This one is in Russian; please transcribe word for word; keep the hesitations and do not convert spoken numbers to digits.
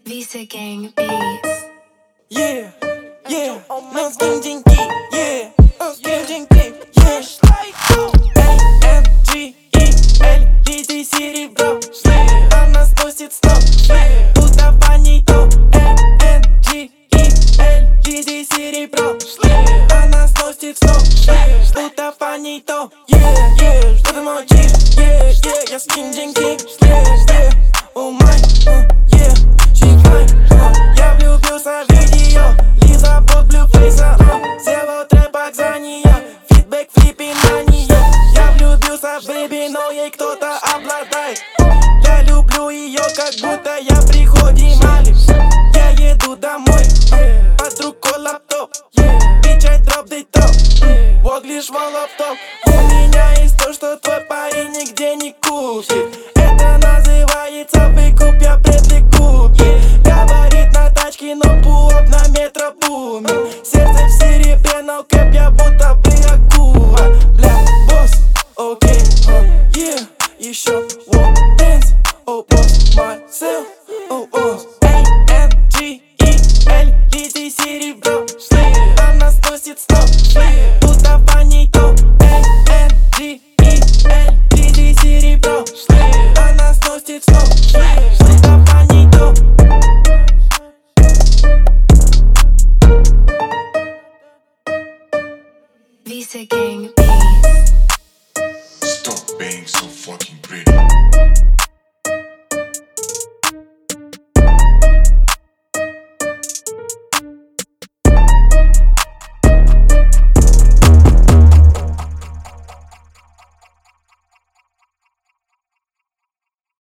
Visa Gang Beats. Yeah, yeah, no skin деньги, yeah, no skin деньги, yeah. A M G и L, леди серебро, она сносит стоп, тут давай не то. A M G и L, леди серебро, она сносит стоп, тут давай не то. Yeah, yeah, что ты молчишь, yeah, yeah, я скин деньги, yeah, yeah, oh my, uh, yeah, чекай, uh, я влюбился в видео, Лиза под блюфейса, uh, сделал трэпак за нее, фидбэк флипи на нее. Я влюбился в бэби, но ей кто-то обладает. Я люблю ее, как будто я при ходе Мали. Я еду домой, uh, под рукой лаптоп, печай дроп дай топ, вот лишь в лаптоп. У меня есть то, что твой парень нигде не купит.